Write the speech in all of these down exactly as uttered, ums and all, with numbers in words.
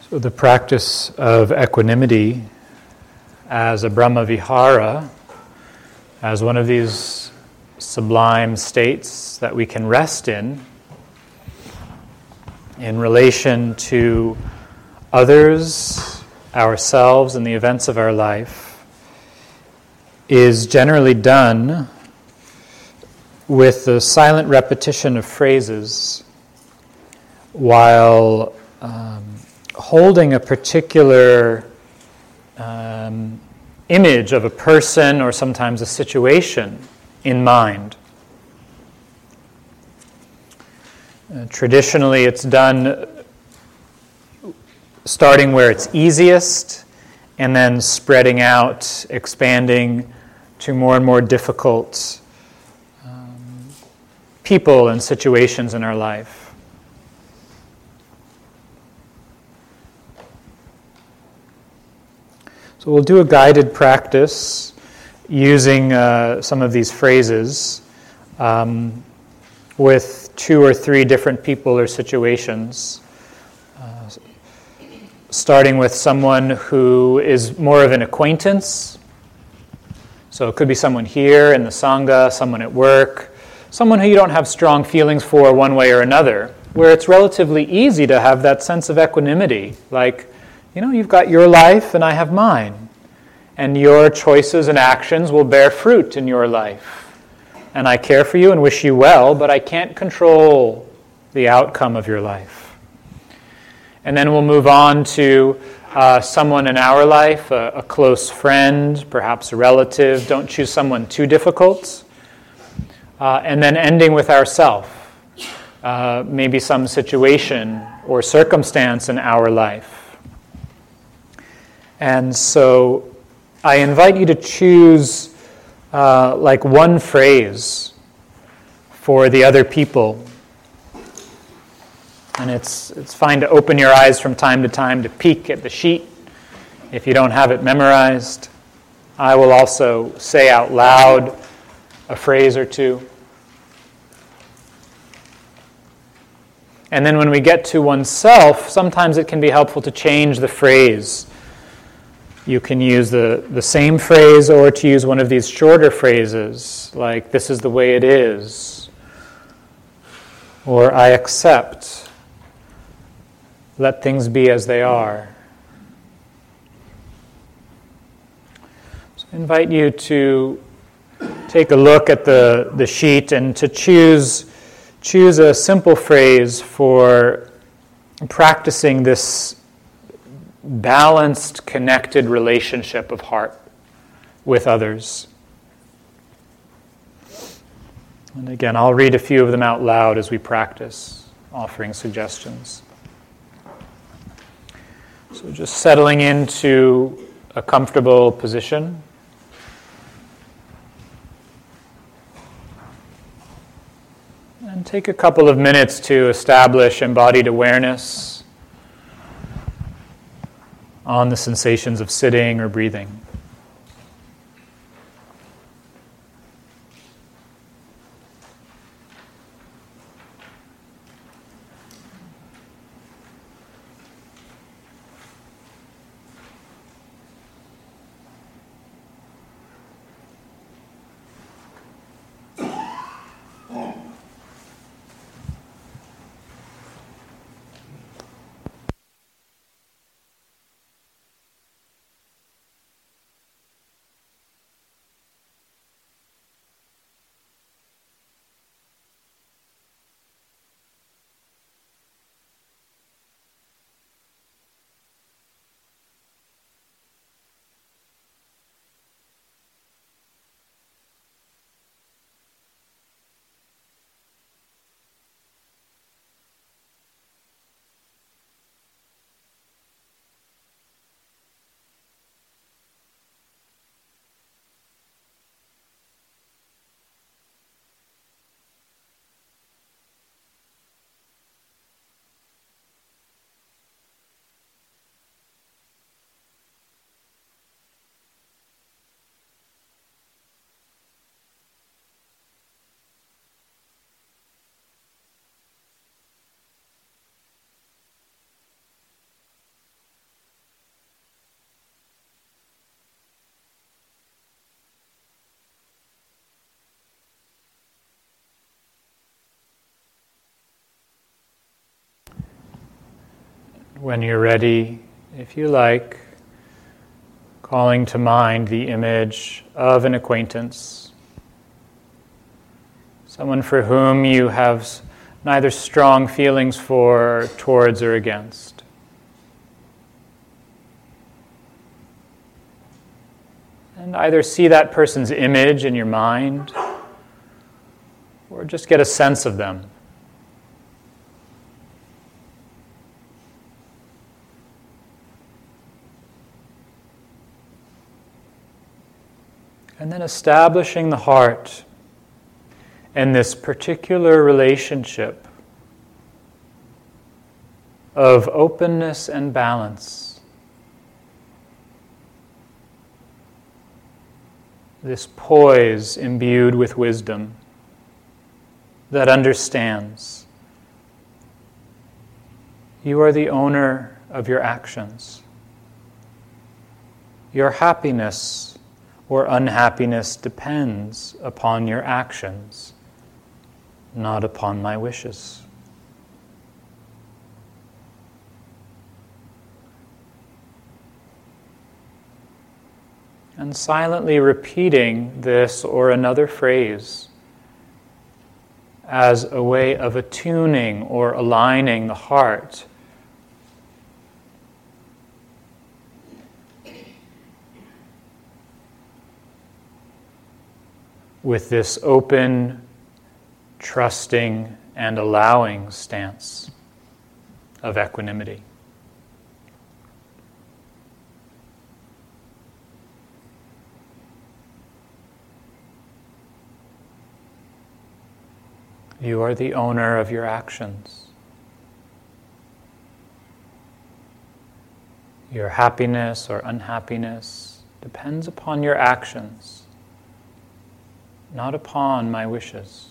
So the practice of equanimity as a Brahmavihara, as one of these sublime states that we can rest in, in relation to others, ourselves, and the events of our life, is generally done with the silent repetition of phrases while um, holding a particular um, image of a person or sometimes a situation in mind. Uh, traditionally, it's done starting where it's easiest and then spreading out, expanding to more and more difficult um, people and situations in our life. So we'll do a guided practice using uh, some of these phrases um, with two or three different people or situations. Uh, starting with someone who is more of an acquaintance. So it could be someone here in the Sangha, someone at work, someone who you don't have strong feelings for one way or another, where it's relatively easy to have that sense of equanimity, like, you know, you've got your life and I have mine. And your choices and actions will bear fruit in your life. And I care for you and wish you well, but I can't control the outcome of your life. And then we'll move on to uh, someone in our life, a, a close friend, perhaps a relative. Don't choose someone too difficult. Uh, and then ending with ourself. Uh, maybe some situation or circumstance in our life. And so I invite you to choose uh, like one phrase for the other people. And it's it's fine to open your eyes from time to time to peek at the sheet if you don't have it memorized. I will also say out loud a phrase or two. And then when we get to oneself, sometimes it can be helpful to change the phrase. You can use the, the same phrase or to use one of these shorter phrases, like, this is the way it is, or I accept, let things be as they are. So I invite you to take a look at the, the sheet and to choose, choose a simple phrase for practicing this balanced, connected relationship of heart with others. And again, I'll read a few of them out loud as we practice, offering suggestions. So just settling into a comfortable position. And take a couple of minutes to establish embodied awareness on the sensations of sitting or breathing. when you're ready, if you like, calling to mind the image of an acquaintance, someone for whom you have neither strong feelings for, towards, or against. And either see that person's image in your mind, or just get a sense of them. And then establishing the heart in this particular relationship of openness and balance. This poise imbued with wisdom that understands you are the owner of your actions. Your happiness or unhappiness depends upon your actions, not upon my wishes. And silently repeating this or another phrase as a way of attuning or aligning the heart with this open, trusting, and allowing stance of equanimity. You are the owner of your actions. Your happiness or unhappiness depends upon your actions, not upon my wishes.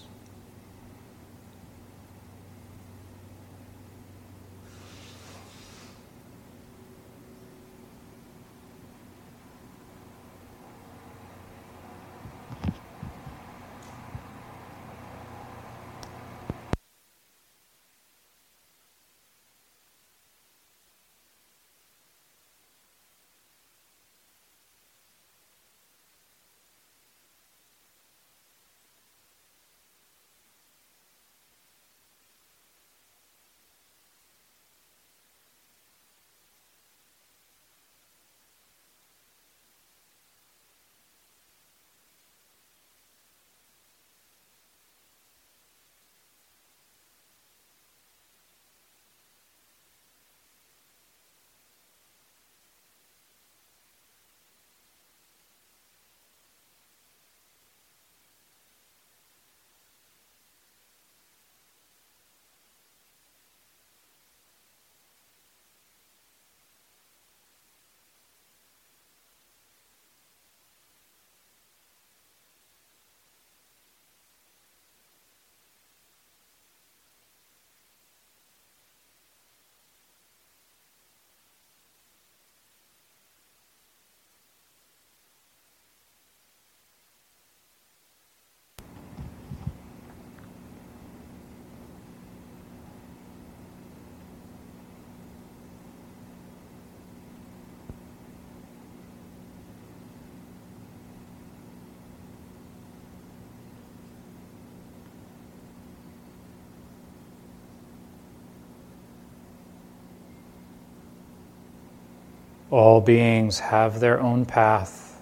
All beings have their own path.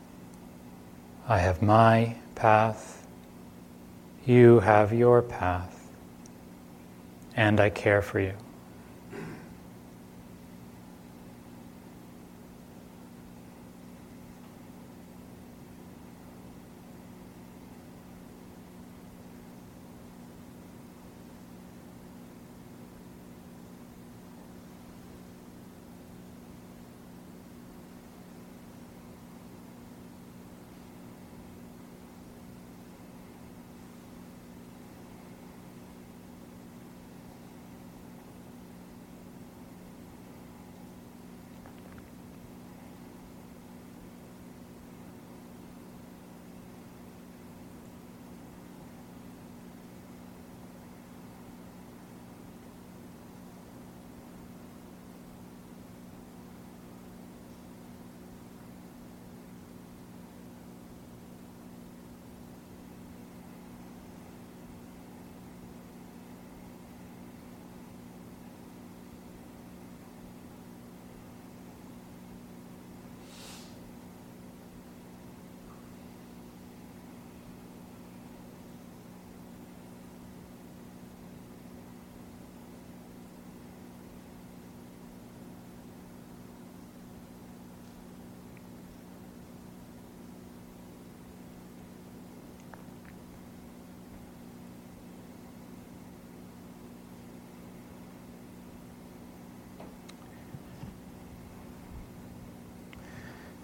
I have my path. You have your path. And I care for you.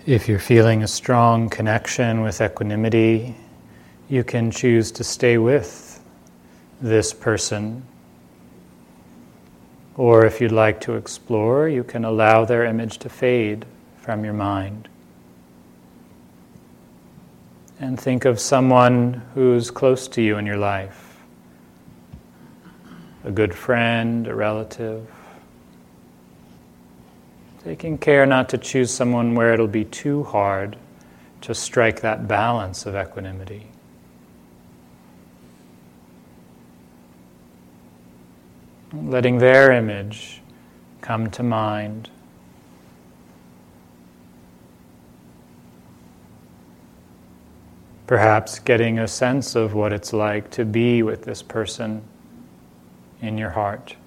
If you're feeling a strong connection with equanimity, you can choose to stay with this person. Or if you'd like to explore, you can allow their image to fade from your mind. And think of someone who's close to you in your life. A good friend, a relative. Taking care not to choose someone where it'll be too hard to strike that balance of equanimity. Letting their image come to mind. Perhaps getting a sense of what it's like to be with this person in your heart.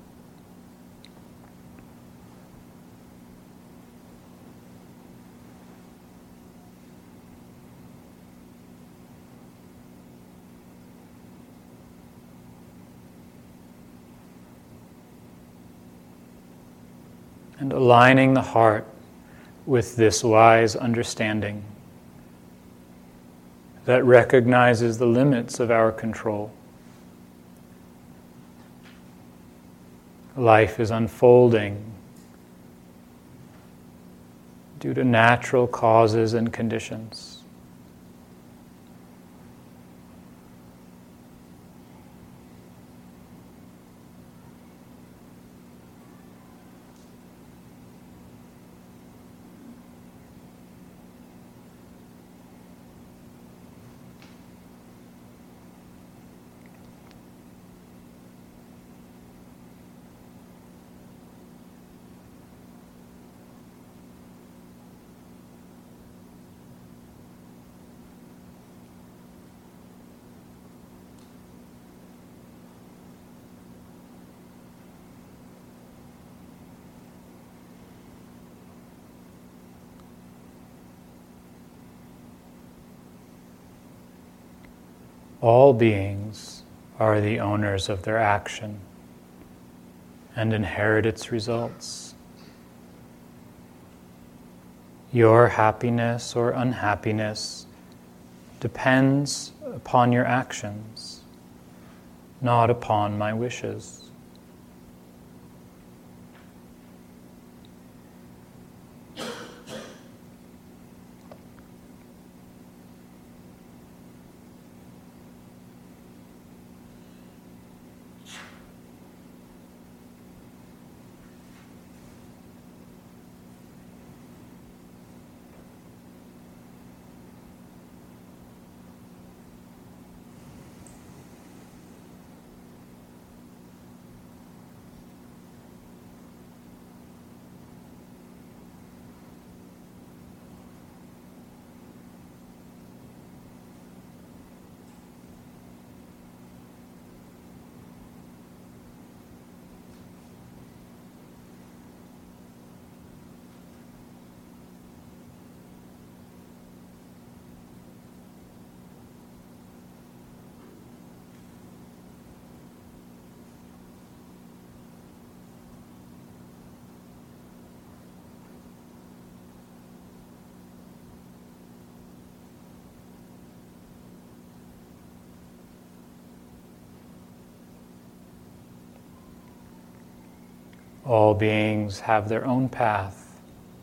And aligning the heart with this wise understanding that recognizes the limits of our control. Life is unfolding due to natural causes and conditions. All beings are the owners of their action and inherit its results. Your happiness or unhappiness depends upon your actions, not upon my wishes. All beings have their own path.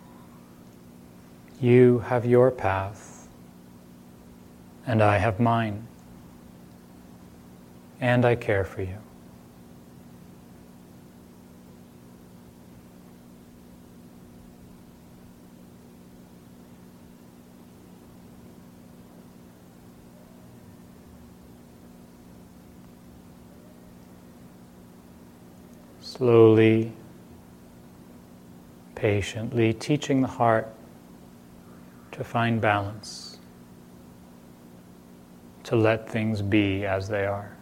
You have your path, and I have mine, and I care for you. Slowly, patiently teaching the heart to find balance, to let things be as they are.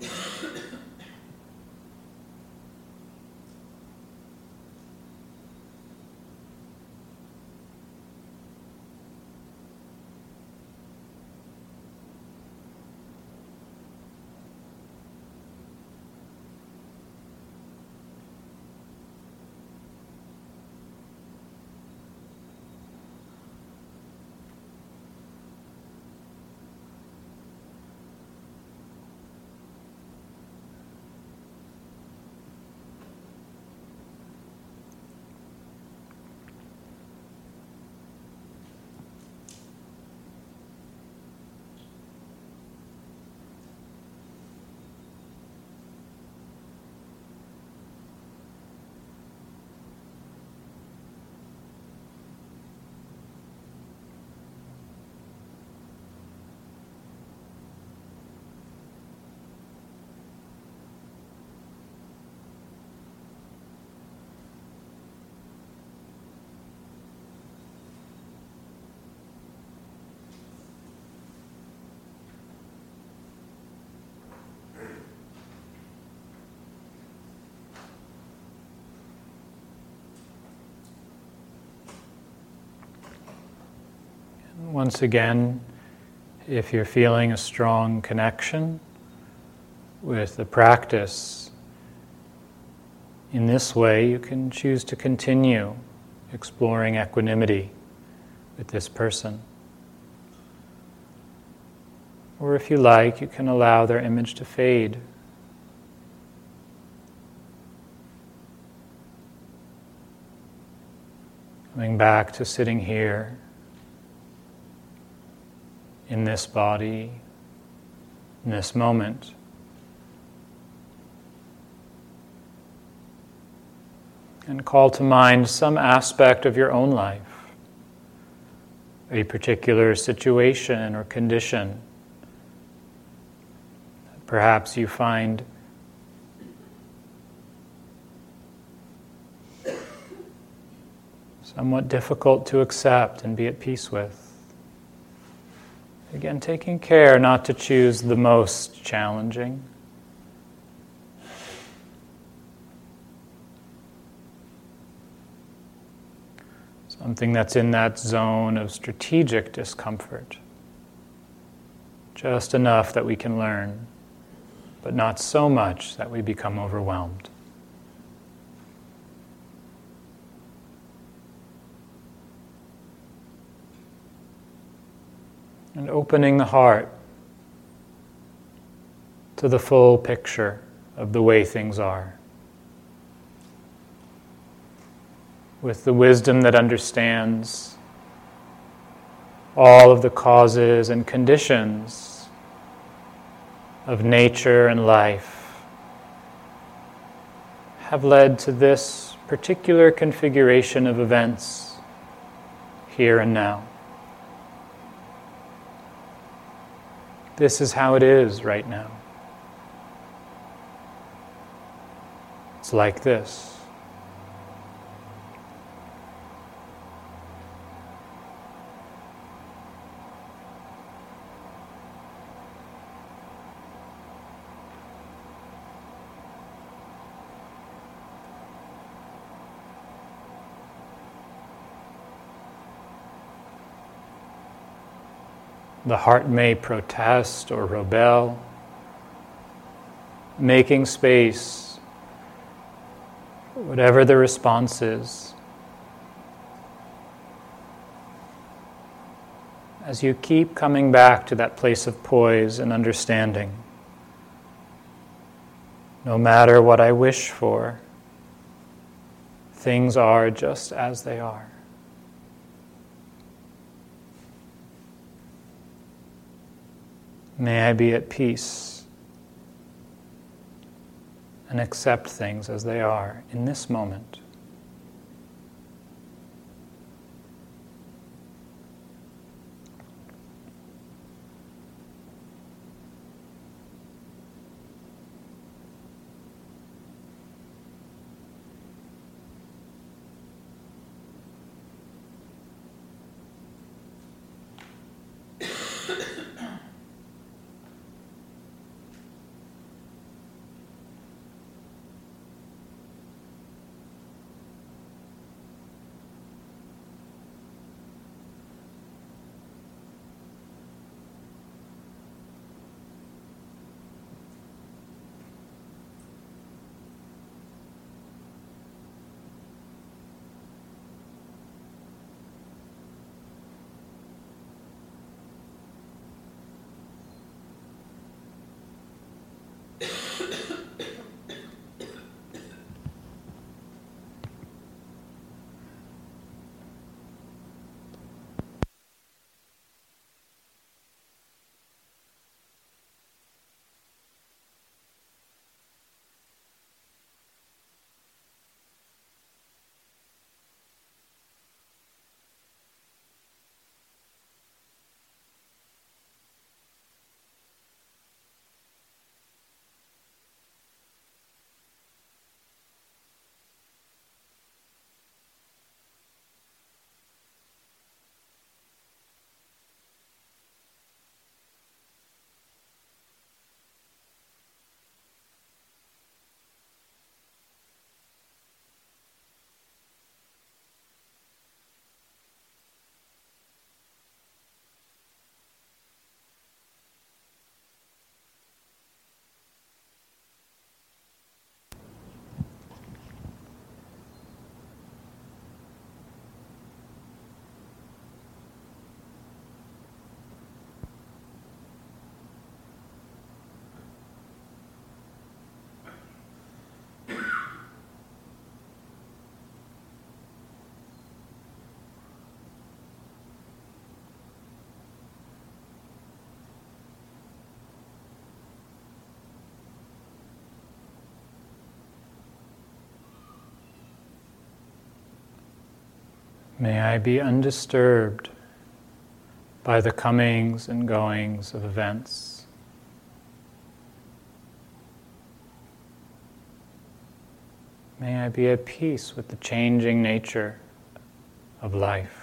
Once again, if you're feeling a strong connection with the practice, in this way you can choose to continue exploring equanimity with this person. Or if you like, you can allow their image to fade. Coming back to sitting here, in this body, in this moment. And call to mind some aspect of your own life, a particular situation or condition. Perhaps you find somewhat difficult to accept and be at peace with. Again, taking care not to choose the most challenging. Something that's in that zone of strategic discomfort. Just enough that we can learn, but not so much that we become overwhelmed. And opening the heart to the full picture of the way things are. With the wisdom that understands all of the causes and conditions of nature and life have led to this particular configuration of events here and now. This is how it is right now. It's like this. The heart may protest or rebel, making space, whatever the response is. As you keep coming back to that place of poise and understanding, no matter what I wish for, things are just as they are. May I be at peace and accept things as they are in this moment. May I be undisturbed by the comings and goings of events. May I be at peace with the changing nature of life.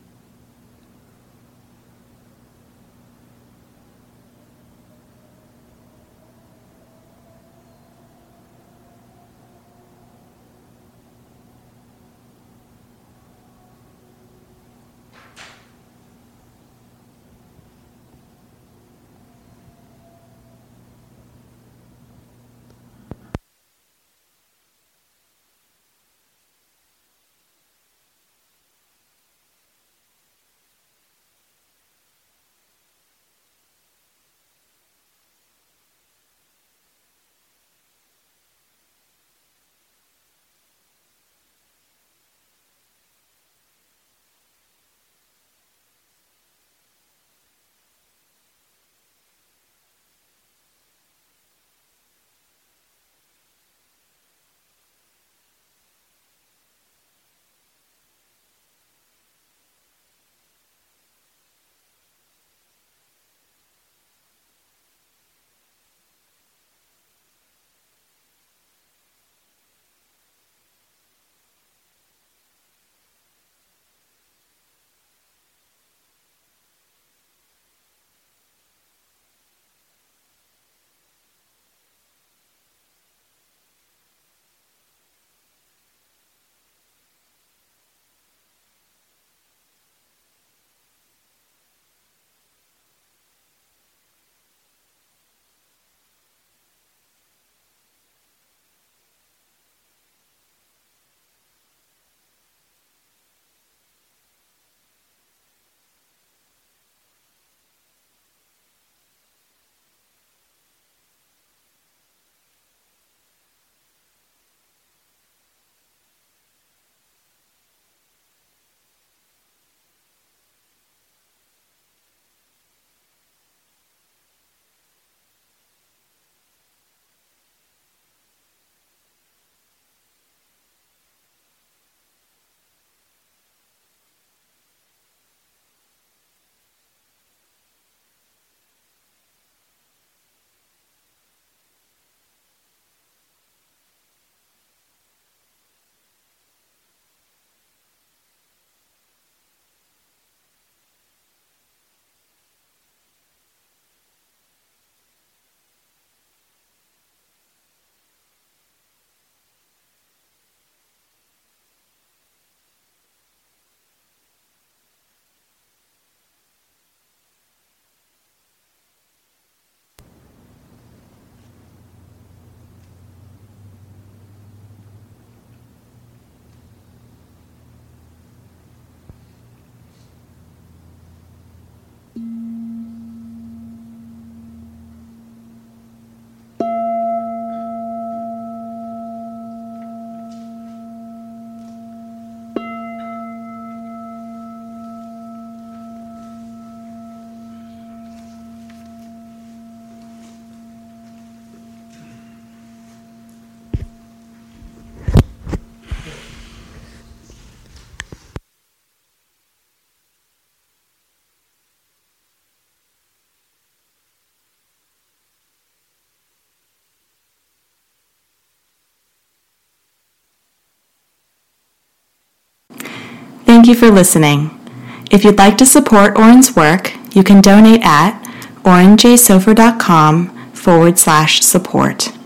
Thank you for listening. If you'd like to support Oren's work, you can donate at orenjsofer.com forward slash support.